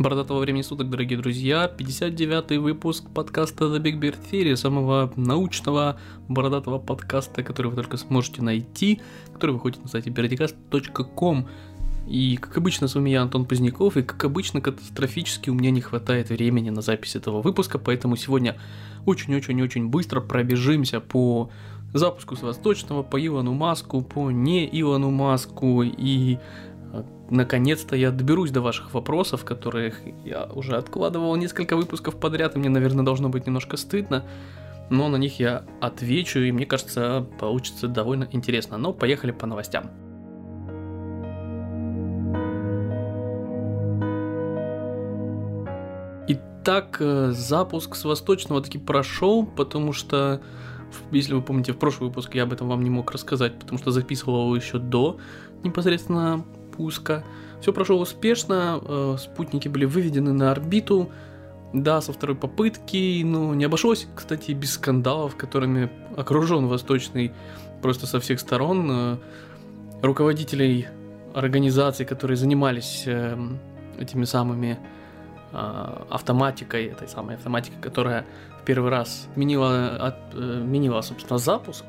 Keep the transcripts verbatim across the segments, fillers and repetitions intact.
Бородатого времени суток, дорогие друзья, пятьдесят девятый выпуск подкаста The Big Beard Theory, самого научного бородатого подкаста, который вы только сможете найти, который выходит на сайте birdicast точка ком. И, как обычно, с вами я, Антон Поздняков, и, как обычно, катастрофически у меня не хватает времени на запись этого выпуска, поэтому сегодня очень-очень-очень быстро пробежимся по запуску с Восточного, по Илону Маску, по не Илону Маску, и наконец-то я доберусь до ваших вопросов, которых я уже откладывал несколько выпусков подряд, и мне, наверное, должно быть немножко стыдно, но на них я отвечу, и мне кажется, получится довольно интересно. Но поехали по новостям. Итак, запуск с Восточного таки прошел, потому что, если вы помните, в прошлый выпуск я об этом вам не мог рассказать, потому что записывал его еще до непосредственно пуска. Все прошло успешно, спутники были выведены на орбиту, да, со второй попытки, но не обошлось, кстати, без скандалов, которыми окружен Восточный просто со всех сторон. Руководителей организаций, которые занимались этими самыми автоматикой, этой самой автоматикой, которая в первый раз отменила, отменила, собственно, запуск,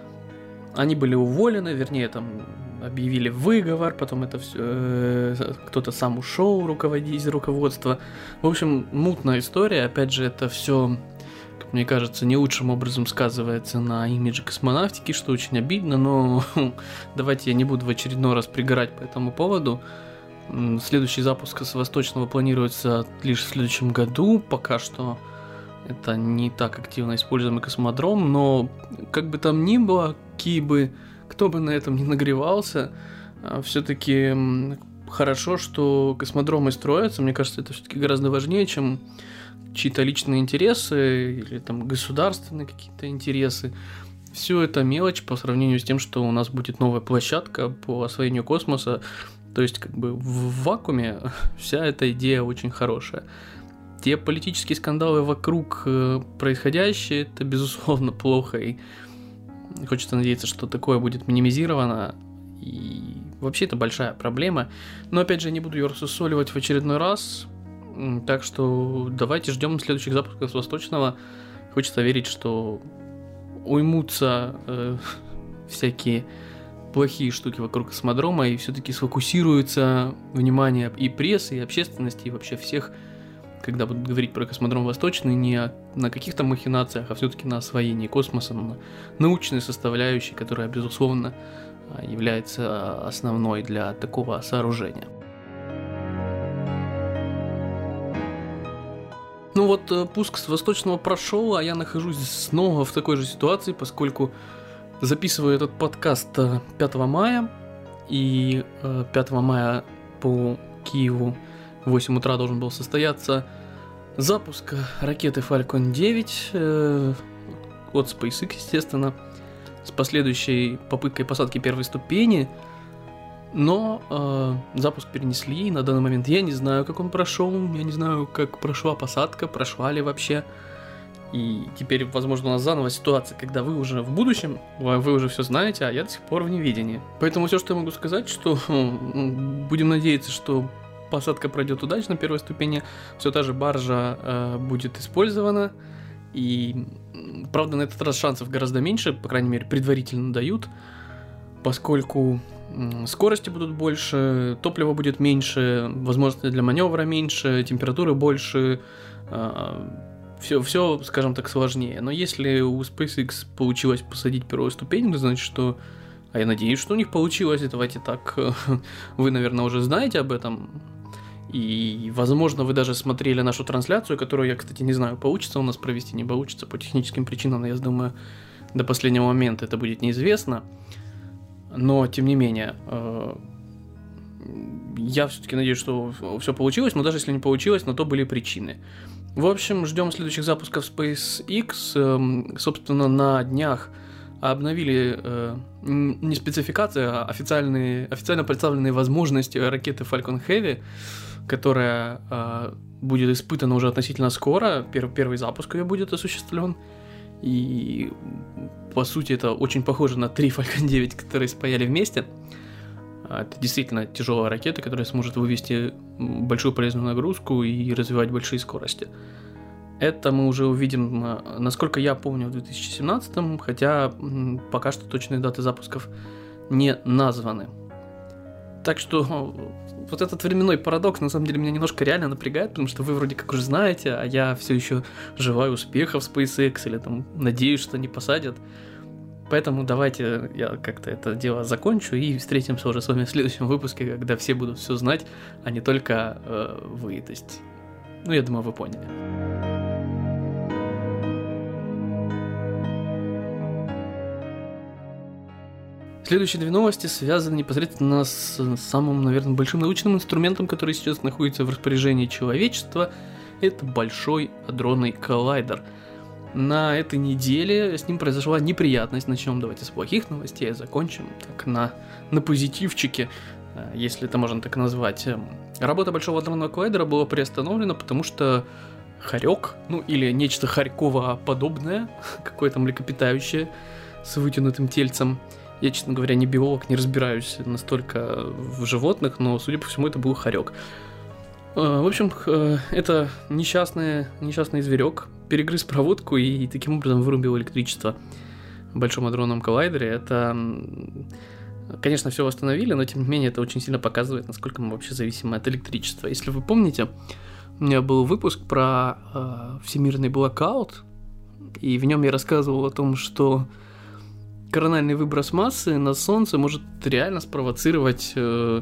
они были уволены, вернее, там объявили выговор, потом это все, э, кто-то сам ушел руководить из руководства. В общем, мутная история. Опять же, это все, как мне кажется, не лучшим образом сказывается на имидже космонавтики, что очень обидно, но давайте я не буду в очередной раз пригорать по этому поводу. Следующий запуск с Восточного планируется лишь в следующем году. Пока что это не так активно используемый космодром, но как бы там ни было, какие бы, кто бы на этом не нагревался, все-таки хорошо, что космодромы строятся. Мне кажется, это все-таки гораздо важнее, чем чьи-то личные интересы или там государственные какие-то интересы. Все это мелочь по сравнению с тем, что у нас будет новая площадка по освоению космоса. То есть, как бы в вакууме вся эта идея очень хорошая. Те политические скандалы вокруг происходящие, это, безусловно, плохо, и хочется надеяться, что такое будет минимизировано, и вообще это большая проблема. Но, опять же, не буду ее рассусоливать в очередной раз, так что давайте ждем следующих запусков с Восточного. Хочется верить, что уймутся э, всякие плохие штуки вокруг космодрома, и все-таки сфокусируется внимание и прессы, и общественности, и вообще всех, когда будут говорить про космодром Восточный, не на каких-то махинациях, а все-таки на освоении космоса, на научной составляющей, которая, безусловно, является основной для такого сооружения. Ну вот, пуск с Восточного прошел, а я нахожусь снова в такой же ситуации, поскольку записываю этот подкаст пятого мая, и пятого мая по Киеву в восемь утра должен был состояться запуск ракеты Falcon девять э, от SpaceX, естественно, с последующей попыткой посадки первой ступени, но э, запуск перенесли, и на данный момент я не знаю, как он прошел, я не знаю, как прошла посадка, прошла ли вообще. И теперь, возможно, у нас заново ситуация, когда вы уже в будущем, вы уже все знаете, а я до сих пор в неведении. Поэтому все, что я могу сказать, что будем надеяться, что посадка пройдет удачно, первой ступени, все та же баржа э, будет использована. И, правда, на этот раз шансов гораздо меньше, по крайней мере, предварительно дают, поскольку э, скорости будут больше, топлива будет меньше, возможностей для маневра меньше, температуры больше, э, Все, все, скажем так, сложнее. Но если у SpaceX получилось посадить первую ступень, то значит, что... А я надеюсь, что у них получилось. И давайте так... Вы, наверное, уже знаете об этом. И, возможно, вы даже смотрели нашу трансляцию, которую я, кстати, не знаю, получится у нас провести, не получится по техническим причинам. Но я думаю, до последнего момента это будет неизвестно. Но, тем не менее... Я все-таки надеюсь, что все получилось. Но даже если не получилось, на то были причины. В общем, ждем следующих запусков SpaceX. Собственно, на днях обновили не спецификации, а официальные, официально представленные возможности ракеты Falcon Heavy, которая будет испытана уже относительно скоро. Первый запуск ее будет осуществлен. И, по сути, это очень похоже на три Falcon девять, которые спаяли вместе. Это действительно тяжелая ракета, которая сможет вывести большую полезную нагрузку и развивать большие скорости. Это мы уже увидим, насколько я помню, в две тысячи семнадцатом, хотя пока что точные даты запусков не названы. Так что вот этот временной парадокс на самом деле меня немножко реально напрягает, потому что вы вроде как уже знаете, а я все еще желаю успехов в SpaceX или там надеюсь, что не посадят. Поэтому давайте я как-то это дело закончу и встретимся уже с вами в следующем выпуске, когда все будут все знать, а не только э, вы. То есть, ну, я думаю, вы поняли. Следующие две новости связаны непосредственно с самым, наверное, большим научным инструментом, который сейчас находится в распоряжении человечества. Это Большой адронный коллайдер. На этой неделе с ним произошла неприятность. Начнем давайте с плохих новостей, а закончим так на, на позитивчике, если это можно так назвать. Работа Большого адронного коллайдера была приостановлена, потому что хорек, ну или нечто хорьково-подобное, какое-то млекопитающее с вытянутым тельцем. Я, честно говоря, не биолог, не разбираюсь настолько в животных, но, судя по всему, это был хорек. В общем, это несчастный, несчастный зверек перегрыз проводку и таким образом вырубил электричество в Большом адронном коллайдере. Это, конечно, все восстановили, но, тем не менее, это очень сильно показывает, насколько мы вообще зависимы от электричества. Если вы помните, у меня был выпуск про э, всемирный блэкаут, и в нем я рассказывал о том, что корональный выброс массы на Солнце может реально спровоцировать э,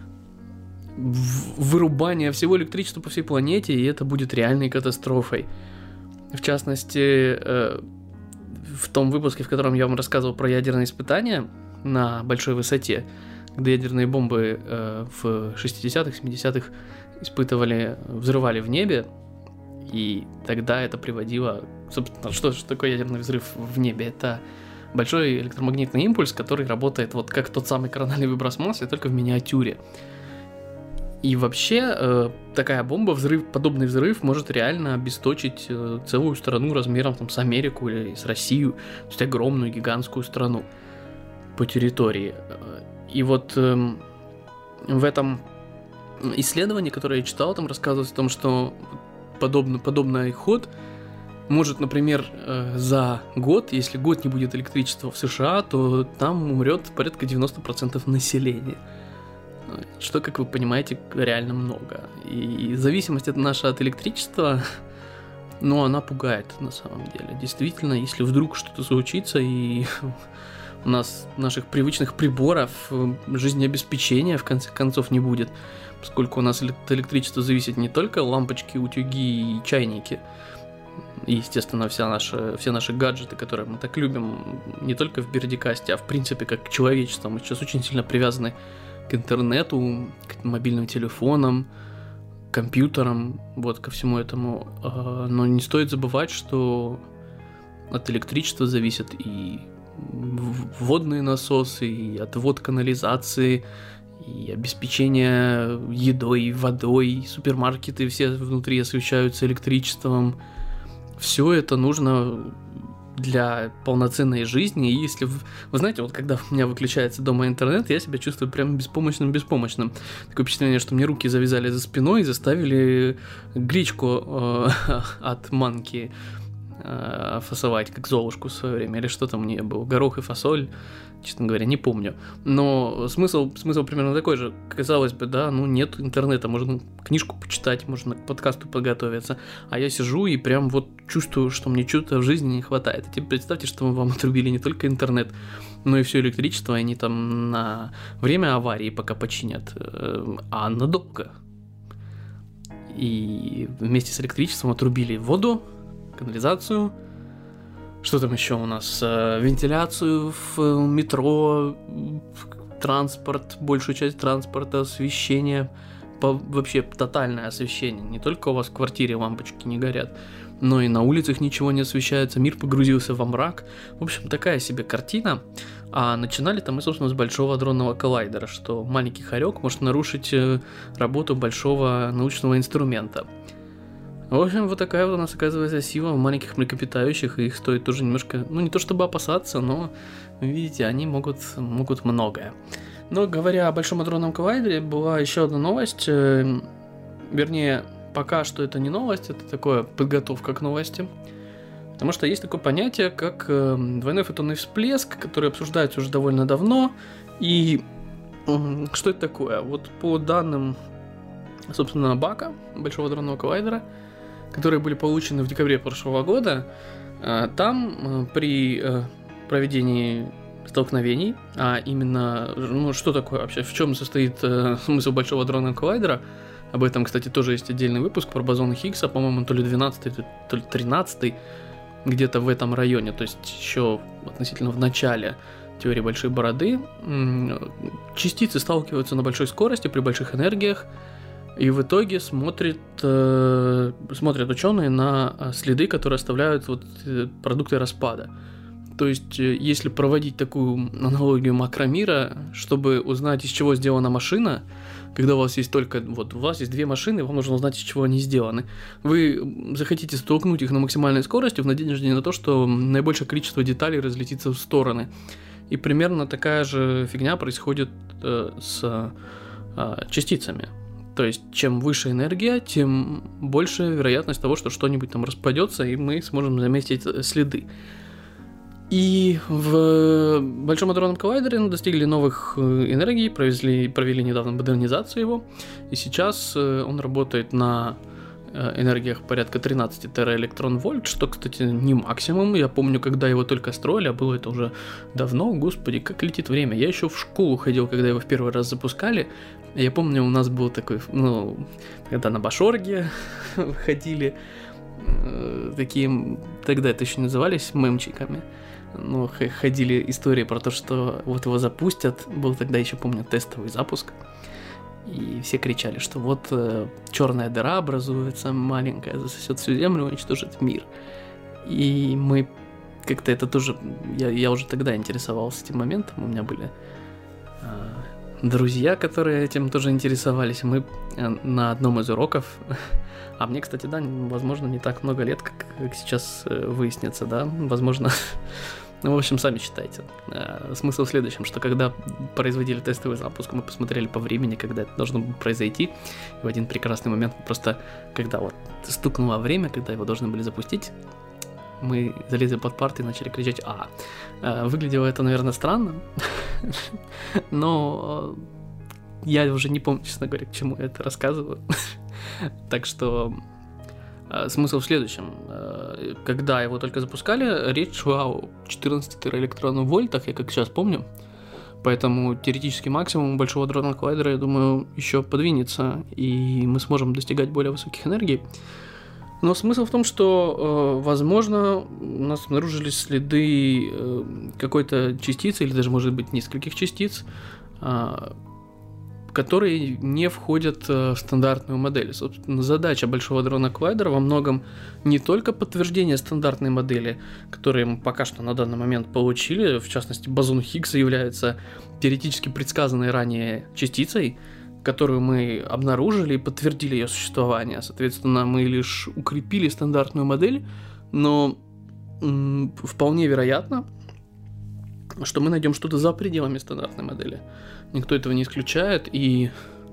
вырубание всего электричества по всей планете, и это будет реальной катастрофой. В частности, э, в том выпуске, в котором я вам рассказывал про ядерные испытания на большой высоте, когда ядерные бомбы э, в шестидесятых, семидесятых испытывали, взрывали в небе, и тогда это приводило... Собственно, что же такое ядерный взрыв в небе? Это большой электромагнитный импульс, который работает вот как тот самый корональный выброс массы, только в миниатюре. И вообще э, такая бомба, взрыв, подобный взрыв может реально обесточить э, целую страну размером там, с Америку или с Россию, то есть огромную гигантскую страну по территории. И вот э, в этом исследовании, которое я читал, там рассказывалось о том, что подобный, подобный ход может, например, за год, если год не будет электричества в США, то там умрет порядка девяносто процентов населения. Что, как вы понимаете, реально много. И зависимость от наша от электричества, ну, она пугает на самом деле. Действительно, если вдруг что-то случится, и у нас наших привычных приборов, жизнеобеспечения в конце концов не будет, поскольку у нас от электричества зависит не только лампочки, утюги и чайники, и, естественно, вся наша, все наши гаджеты, которые мы так любим, не только в Бердикасте, а в принципе как человечество. Мы сейчас очень сильно привязаны к интернету, к мобильным телефонам, компьютерам, вот ко всему этому. Но не стоит забывать, что от электричества зависят и водные насосы, и отвод канализации, и обеспечение едой, водой, супермаркеты все внутри освещаются электричеством. Все это нужно для полноценной жизни, и если... Вы, вы знаете, вот когда у меня выключается дома интернет, я себя чувствую прям беспомощным-беспомощным. Такое впечатление, что мне руки завязали за спиной и заставили гречку э, от манки э, фасовать, как Золушку в свое время, или что там у нее было, горох и фасоль, честно говоря, не помню. Но смысл, смысл примерно такой же. Казалось бы, да, ну нет интернета, можно книжку почитать, можно к подкасту подготовиться, а я сижу и прям вот чувствую, что мне чего-то в жизни не хватает. И теперь представьте, что вам отрубили не только интернет, но и все электричество, и они там на время аварии пока починят, а надолго. И вместе с электричеством отрубили воду, канализацию, что там еще у нас? Вентиляцию в метро, транспорт, большую часть транспорта, освещение, по, вообще тотальное освещение. Не только у вас в квартире лампочки не горят, но и на улицах ничего не освещается, мир погрузился во мрак. В общем, такая себе картина. А начинали-то мы, собственно, с Большого адронного коллайдера, что маленький хорек может нарушить работу большого научного инструмента. В общем, вот такая вот у нас оказывается сила в маленьких млекопитающих, и их стоит тоже немножко, ну не то чтобы опасаться, но, видите, они могут, могут многое. Но говоря о Большом адронном коллайдере, была еще одна новость, э, вернее, пока что это не новость, это такое подготовка к новости. Потому что есть такое понятие, как э, двойной фотонный всплеск, который обсуждается уже довольно давно. И э, что это такое? Вот по данным, собственно, Бака, Большого адронного коллайдера, которые были получены в декабре прошлого года, э, там э, при э, проведении столкновений, а именно, ну, что такое вообще, в чем состоит э, смысл Большого адронного коллайдера. Об этом, кстати, тоже есть отдельный выпуск про бозоны Хиггса, по-моему, то ли двенадцатый, то ли тринадцатый, где-то в этом районе, то есть еще относительно в начале теории Большой Бороды. Частицы сталкиваются на большой скорости при больших энергиях, и в итоге смотрят, э, смотрят ученые на следы, которые оставляют вот продукты распада. То есть, если проводить такую аналогию макромира, чтобы узнать, из чего сделана машина, когда у вас есть только, вот у вас есть две машины, вам нужно узнать, из чего они сделаны. Вы захотите столкнуть их на максимальной скорости в надежде на то, что наибольшее количество деталей разлетится в стороны. И примерно такая же фигня происходит э, с э, частицами. То есть, чем выше энергия, тем больше вероятность того, что что-нибудь там распадется, и мы сможем заметить следы. И в Большом адронном коллайдере мы достигли новых энергий, провели, провели недавно модернизацию его, и сейчас он работает на энергиях порядка тринадцать тераэлектрон-вольт, что, кстати, не максимум. Я помню, когда его только строили, а было это уже давно, господи, как летит время. Я еще в школу ходил, когда его в первый раз запускали. Я помню, у нас был такой, ну, когда на Башорге ходили, такие, тогда это еще назывались мемчиками. Ну, ходили истории про то, что вот его запустят. Был тогда еще, помню, тестовый запуск. И все кричали, что вот э, черная дыра образуется, маленькая, засосет всю землю, уничтожит мир. И мы как-то это тоже... Я, я уже тогда интересовался этим моментом. У меня были э, друзья, которые этим тоже интересовались. Мы э, на одном из уроков... А мне, кстати, да, возможно, не так много лет, как, как сейчас э, выяснится, да, возможно... Ну, в общем, сами считайте. Э, смысл в следующем, что когда производили тестовый запуск, мы посмотрели по времени, когда это должно было произойти, и в один прекрасный момент просто, когда вот стукнуло время, когда его должны были запустить, мы залезли под парты и начали кричать «А». Э, выглядело это, наверное, странно, но я уже не помню, честно говоря, к чему я это рассказываю. Так что э, смысл в следующем. Э, когда его только запускали, речь шла о четырнадцати тераэлектронных вольтах, я как сейчас помню. Поэтому теоретический максимум Большого адронного коллайдера, я думаю, еще подвинется, и мы сможем достигать более высоких энергий. Но смысл в том, что, э, возможно, у нас обнаружились следы э, какой-то частицы, или даже, может быть, нескольких частиц, э, которые не входят в стандартную модель. Собственно, задача Большого адронного коллайдера во многом не только подтверждение стандартной модели, которую мы пока что на данный момент получили, в частности, бозон Хиггса является теоретически предсказанной ранее частицей, которую мы обнаружили и подтвердили ее существование. Соответственно, мы лишь укрепили стандартную модель, но м- вполне вероятно, что мы найдем что-то за пределами стандартной модели. Никто этого не исключает, и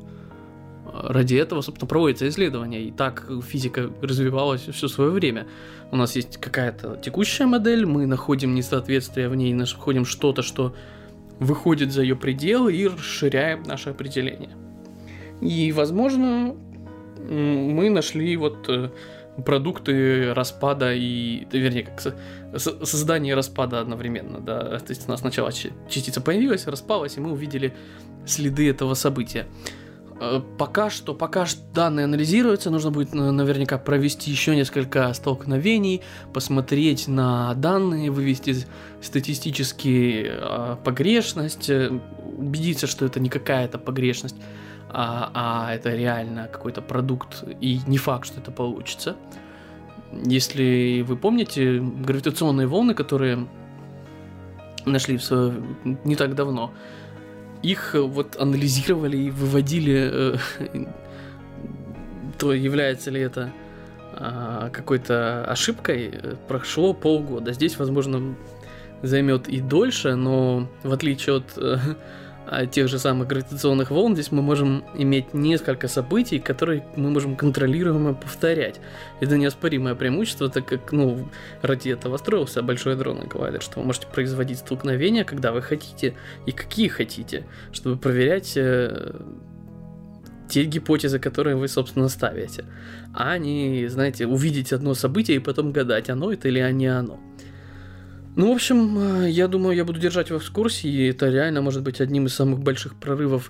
ради этого, собственно, проводится исследование. И так физика развивалась все свое время. У нас есть какая-то текущая модель, мы находим несоответствие в ней, находим что-то, что выходит за ее пределы, и расширяем наше определение. И, возможно, мы нашли вот продукты распада и, вернее, как создание распада одновременно, да, то есть у нас сначала частица появилась, распалась, и мы увидели следы этого события. Пока что, пока что данные анализируются, нужно будет наверняка провести еще несколько столкновений, посмотреть на данные, вывести статистически погрешность, убедиться, что это не какая-то погрешность, А, а это реально какой-то продукт, и не факт, что это получится. Если вы помните, гравитационные волны, которые нашли в свое... не так давно, их вот анализировали и выводили, э, то является ли это э, какой-то ошибкой, прошло полгода. Здесь, возможно, займет и дольше, но в отличие от... Э, тех же самых гравитационных волн, здесь мы можем иметь несколько событий, которые мы можем контролируемо повторять. Это неоспоримое преимущество, так как, ну, ради этого строился Большой адронный коллайдер, что вы можете производить столкновения, когда вы хотите и какие хотите, чтобы проверять э, те гипотезы, которые вы, собственно, ставите, а не, знаете, увидеть одно событие и потом гадать, оно это или не оно. Ну, в общем, я думаю, я буду держать вас в курсе, и это реально может быть одним из самых больших прорывов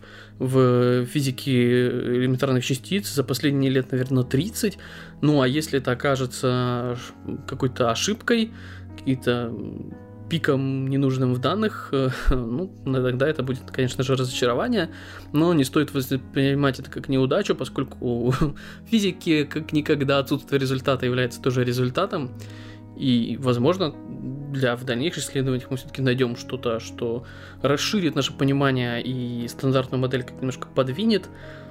в физике элементарных частиц за последние лет, наверное, тридцать. Ну, а если это окажется какой-то ошибкой, каким-то пиком ненужным в данных, ну, тогда это будет, конечно же, разочарование, но не стоит воспринимать это как неудачу, поскольку в физике как никогда отсутствие результата является тоже результатом, и, возможно, для в дальнейших исследованиях мы все-таки найдем что-то, что расширит наше понимание и стандартную модель как немножко подвинет,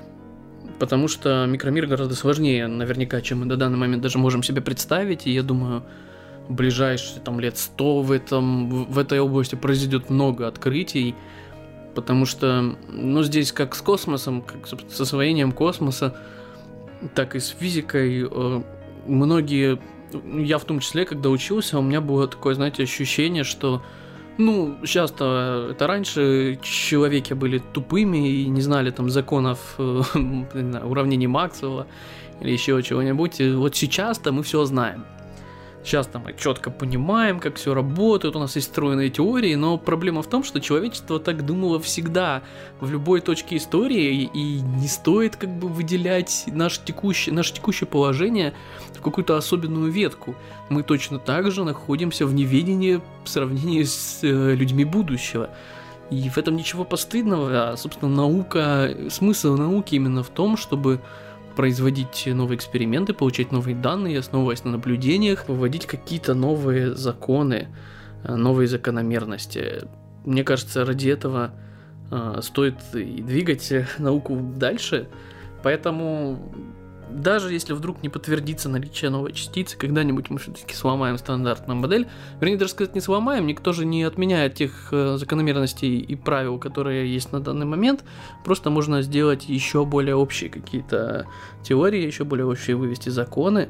потому что микромир гораздо сложнее, наверняка, чем мы до данный момент даже можем себе представить, и я думаю, в ближайшие там, лет сто в, этом, в этой области произойдет много открытий, потому что, ну, здесь как с космосом, как с освоением космоса, так и с физикой, э, многие... Я в том числе, когда учился, у меня было такое, знаете, ощущение, что, ну, часто это раньше человеки были тупыми и не знали там законов не знаю, уравнений Максвелла или еще чего-нибудь. И вот сейчас-то мы все знаем. Сейчас-то мы четко понимаем, как все работает, у нас есть стройные теории, но проблема в том, что человечество так думало всегда, в любой точке истории, и не стоит как бы выделять наше текущее, наше текущее положение в какую-то особенную ветку. Мы точно так же находимся в неведении в сравнении с э, людьми будущего. И в этом ничего постыдного, а, собственно, наука, смысл науки именно в том, чтобы производить новые эксперименты, получать новые данные, основываясь на наблюдениях, выводить какие-то новые законы, новые закономерности. Мне кажется, ради этого э, стоит и двигать науку дальше. Поэтому даже если вдруг не подтвердится наличие новой частицы, когда-нибудь мы все-таки сломаем стандартную модель. Вернее, даже сказать, не сломаем, никто же не отменяет тех э, закономерностей и правил, которые есть на данный момент. Просто можно сделать еще более общие какие-то теории, еще более общие вывести законы.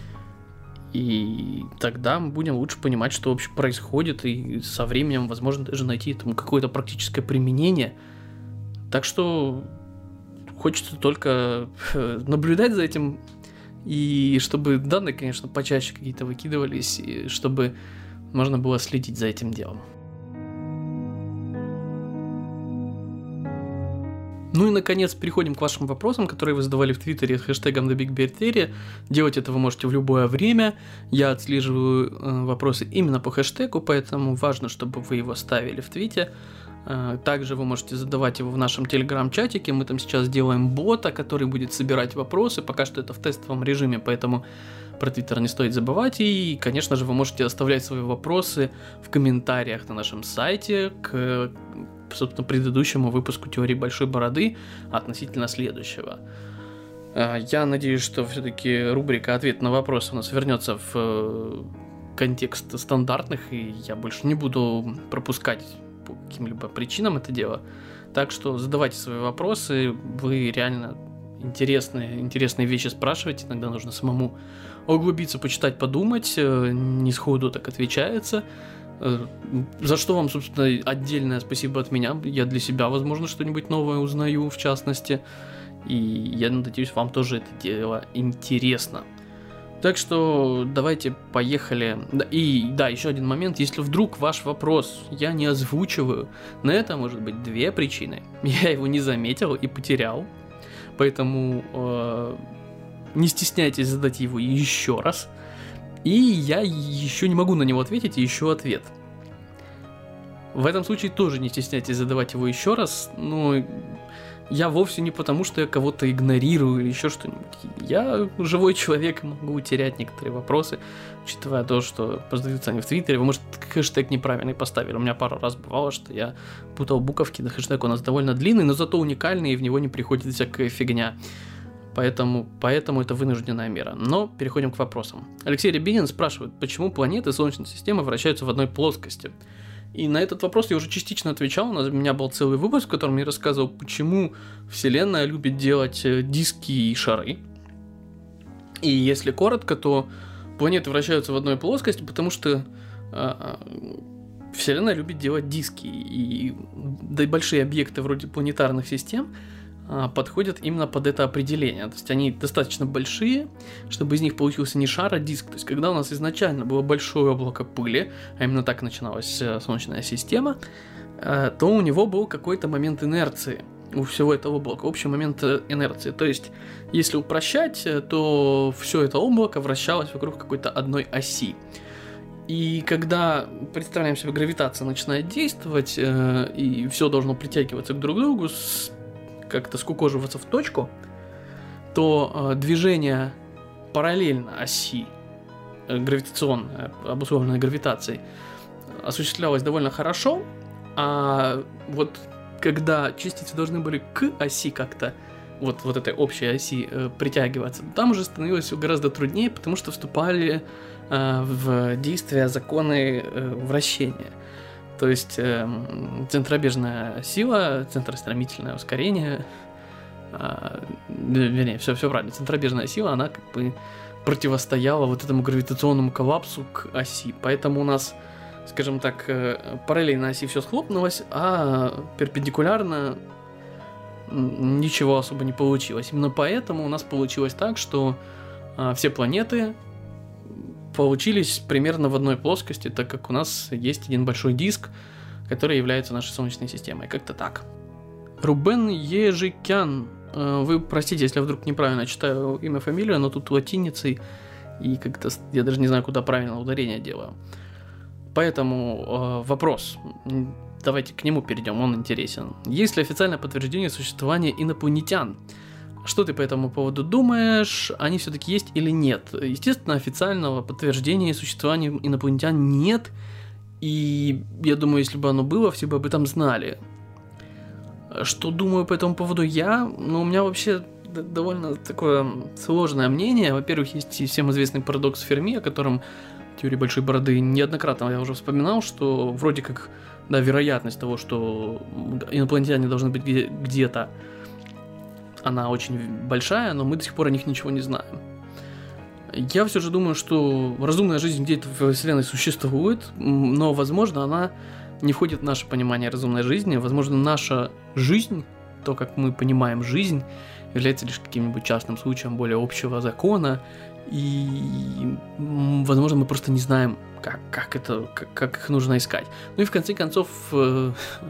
И тогда мы будем лучше понимать, что вообще происходит, и со временем, возможно, даже найти этому какое-то практическое применение. Так что хочется только наблюдать за этим, и чтобы данные, конечно, почаще какие-то выкидывались, и чтобы можно было следить за этим делом. Ну и, наконец, переходим к вашим вопросам, которые вы задавали в Твиттере с хэштегом TheBigBearTheory. Делать это вы можете в любое время. Я отслеживаю э, вопросы именно по хэштегу, поэтому важно, чтобы вы его ставили в твите. Э, также вы можете задавать его в нашем телеграм-чатике. Мы там сейчас делаем бота, который будет собирать вопросы. Пока что это в тестовом режиме, поэтому про Твиттер не стоит забывать. И, конечно же, вы можете оставлять свои вопросы в комментариях на нашем сайте к, собственно, предыдущему выпуску «Теории Большой Бороды» относительно следующего. Я надеюсь, что все-таки рубрика «Ответ на вопросы» у нас вернется в контекст стандартных, и я больше не буду пропускать по каким-либо причинам это дело. Так что задавайте свои вопросы, вы реально интересные, интересные вещи спрашиваете, иногда нужно самому углубиться, почитать, подумать, не сходу так отвечается. За что вам, собственно, отдельное спасибо от меня. Я для себя, возможно, что-нибудь новое узнаю, в частности. И я надеюсь, вам тоже это дело интересно. Так что давайте поехали. И да, еще один момент. Если вдруг ваш вопрос я не озвучиваю, на это может быть две причины. Я его не заметил и потерял. Поэтому э, не стесняйтесь задать его еще раз. И я еще не могу на него ответить, и еще ответ. В этом случае тоже не стесняйтесь задавать его еще раз, но я вовсе не потому, что я кого-то игнорирую или еще что-нибудь. Я живой человек и могу терять некоторые вопросы, учитывая то, что задаются они в Твиттере. Вы, может, хэштег неправильный поставили. У меня пару раз бывало, что я путал буковки, да хэштег у нас довольно длинный, но зато уникальный, и в него не приходит всякая фигня. Поэтому, поэтому это вынужденная мера. Но переходим к вопросам. Алексей Рябинин спрашивает, почему планеты Солнечной системы вращаются в одной плоскости? И на этот вопрос я уже частично отвечал. У нас, у меня был целый выпуск, в котором я рассказывал, почему Вселенная любит делать диски и шары. И если коротко, то планеты вращаются в одной плоскости, потому что э, Вселенная любит делать диски. И, да и большие объекты вроде планетарных систем э, подходят именно под это определение. То есть они достаточно большие, чтобы из них получился не шар, а диск. То есть когда у нас изначально было большое облако пыли, а именно так начиналась э, Солнечная система, э, то у него был какой-то момент инерции. У всего этого облака, общий момент инерции. То есть, если упрощать, то все это облако вращалось вокруг какой-то одной оси. И когда, представляем себе, гравитация начинает действовать, э, и все должно притягиваться к друг другу, с, как-то скукоживаться в точку, то э, движение параллельно оси, э, гравитационное, обусловленное гравитацией, осуществлялось довольно хорошо, а вот когда частицы должны были к оси как-то, вот, вот этой общей оси э, притягиваться, там уже становилось все гораздо труднее, потому что вступали э, в действие законы э, вращения. То есть э, центробежная сила, центростремительное ускорение, э, вернее, все, все правильно, центробежная сила, она как бы противостояла вот этому гравитационному коллапсу к оси. Поэтому у нас, скажем так, параллельно оси все схлопнулось, а перпендикулярно ничего особо не получилось. Именно поэтому у нас получилось так, что а, все планеты получились примерно в одной плоскости, так как у нас есть один большой диск, который является нашей Солнечной системой. Как-то так. Рубен Ежикян. Вы простите, если я вдруг неправильно читаю имя, фамилию, но тут латиницей, и как-то я даже не знаю, куда правильно ударение делаю. Поэтому э, вопрос, давайте к нему перейдем, он интересен. Есть ли официальное подтверждение существования инопланетян? Что ты по этому поводу думаешь? Они все-таки есть или нет? Естественно, официального подтверждения существования инопланетян нет. И я думаю, если бы оно было, все бы об этом знали. Что думаю по этому поводу я? Ну, у меня вообще довольно такое сложное мнение. Во-первых, есть всем известный парадокс Ферми, о котором теории большой бороды неоднократно я уже вспоминал, что вроде как, да, вероятность того, что инопланетяне должны быть где- где-то, она очень большая, но мы до сих пор о них ничего не знаем. Я все же думаю, что разумная жизнь где-то в Вселенной существует, но, возможно, она не входит в наше понимание разумной жизни. Возможно, наша жизнь, то, как мы понимаем жизнь, является лишь каким-нибудь частным случаем более общего закона, и, возможно, мы просто не знаем, как, как это, как, как их нужно искать. Ну и в конце концов, э,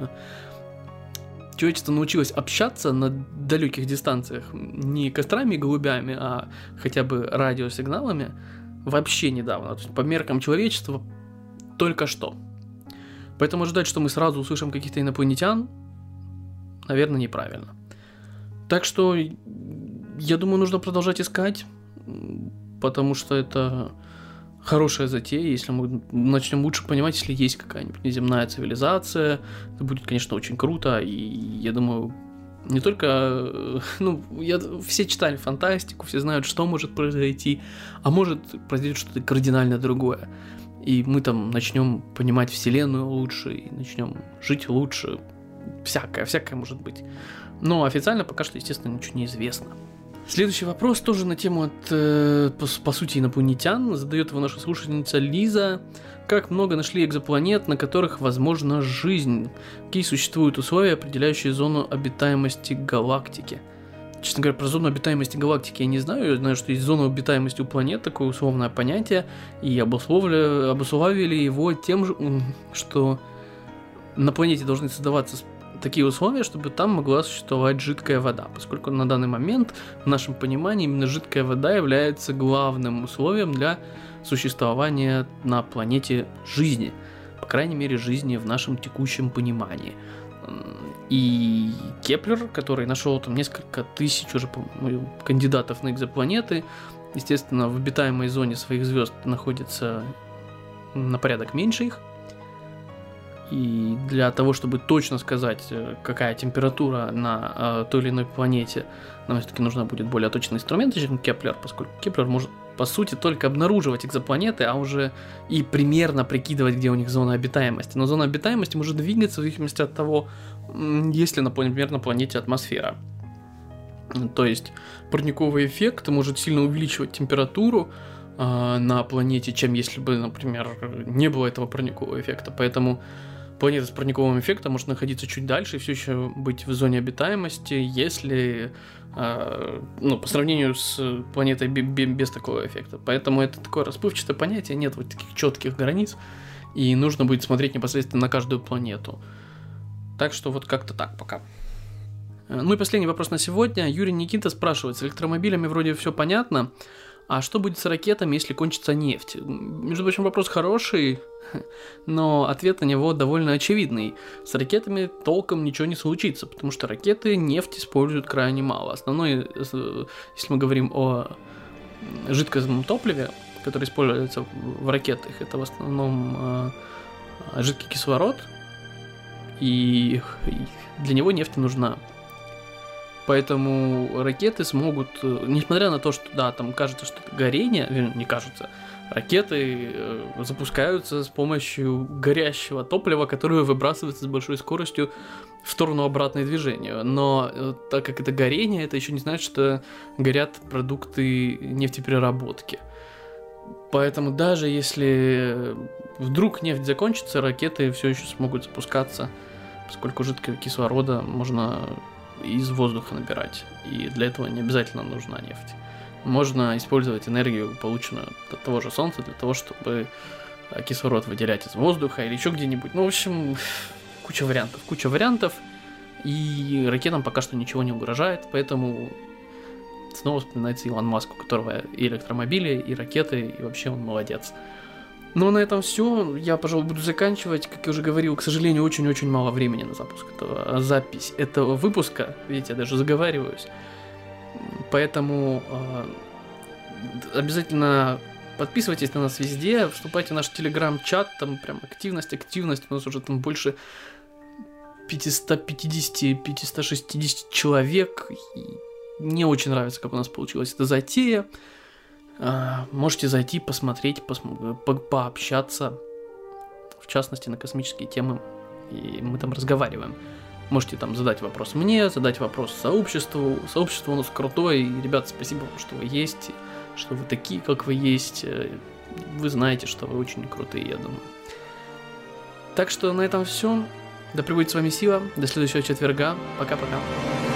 человечество научилось общаться на далеких дистанциях не кострами и голубями, а хотя бы радиосигналами вообще недавно. То есть по меркам человечества только что. Поэтому ожидать, что мы сразу услышим каких-то инопланетян, наверное, неправильно. Так что, я думаю, нужно продолжать искать, потому что это хорошая затея, если мы начнем лучше понимать, если есть какая-нибудь неземная цивилизация, это будет, конечно, очень круто, и я думаю, не только, ну, я, все читали фантастику, все знают, что может произойти, а может произойти что-то кардинально другое, и мы там начнем понимать Вселенную лучше, и начнем жить лучше, всякое, всякое может быть, но официально пока что, естественно, ничего не известно. Следующий вопрос тоже на тему от, э, по, по сути, инопланетян. Задает его наша слушательница Лиза. Как много нашли экзопланет, на которых возможна жизнь? Какие существуют условия, определяющие зону обитаемости галактики? Честно говоря, про зону обитаемости галактики я не знаю. Я знаю, что есть зона обитаемости у планет, такое условное понятие. И обусловили, обусловили его тем, что на планете должны создаваться такие условия, чтобы там могла существовать жидкая вода, поскольку на данный момент, в нашем понимании, именно жидкая вода является главным условием для существования на планете жизни, по крайней мере, жизни в нашем текущем понимании. И Кеплер, который нашел там несколько тысяч уже кандидатов на экзопланеты, естественно, в обитаемой зоне своих звезд находится на порядок меньше их. И для того, чтобы точно сказать, какая температура на э, той или иной планете, нам все-таки нужна будет более точный инструмент, чем Кеплер, поскольку Кеплер может по сути, только обнаруживать экзопланеты, а уже и примерно прикидывать, где у них зона обитаемости. Но зона обитаемости может двигаться в зависимости от того, есть ли, например, на планете атмосфера. То есть парниковый эффект может сильно увеличивать температуру э, на планете, чем если бы, например, не было этого парникового эффекта. Поэтому планета с парниковым эффектом может находиться чуть дальше и все еще быть в зоне обитаемости, если, э, ну, по сравнению с планетой без такого эффекта. Поэтому это такое расплывчатое понятие, нет вот таких четких границ, и нужно будет смотреть непосредственно на каждую планету. Так что вот как-то так пока. Ну и последний вопрос на сегодня. Юрий Никита спрашивает: с электромобилями вроде все понятно, а что будет с ракетами, если кончится нефть? Между прочим, вопрос хороший, но ответ на него довольно очевидный. С ракетами толком ничего не случится, потому что ракеты нефть используют крайне мало. Основное, если мы говорим о жидкостном топливе, которое используется в ракетах, это в основном жидкий кислород, и для него нефть нужна. Поэтому ракеты смогут, несмотря на то, что, да, там кажется, что это горение, не кажется, ракеты запускаются с помощью горящего топлива, которое выбрасывается с большой скоростью в сторону обратной движения. Но так как это горение, это еще не значит, что горят продукты нефтепереработки. Поэтому даже если вдруг нефть закончится, ракеты все еще смогут запускаться, поскольку жидкого кислорода можно из воздуха набирать, и для этого не обязательно нужна нефть. Можно использовать энергию, полученную от того же Солнца, для того, чтобы кислород выделять из воздуха или еще где-нибудь. Ну, в общем, куча вариантов, куча вариантов, и ракетам пока что ничего не угрожает, поэтому снова вспоминается Илон Маск, у которого и электромобили, и ракеты, и вообще он молодец. Ну, на этом все. Я, пожалуй, буду заканчивать. Как я уже говорил, к сожалению, очень-очень мало времени на запуск этого, запись этого выпуска. Видите, я даже заговариваюсь. Поэтому э, обязательно подписывайтесь на нас везде, вступайте в наш телеграм-чат, там прям активность, активность. У нас уже там больше пятьсот пятьдесят - пятьсот шестьдесят человек. И мне очень нравится, как у нас получилась эта затея. Можете зайти, посмотреть, пос- по- пообщаться, в частности, на космические темы, и мы там разговариваем. Можете там задать вопрос мне, задать вопрос сообществу. Сообщество у нас крутое, и, ребят, спасибо вам, что вы есть, что вы такие, как вы есть. Вы знаете, что вы очень крутые, я думаю. Так что на этом все. Да пребудет с вами сила. До следующего четверга. Пока-пока.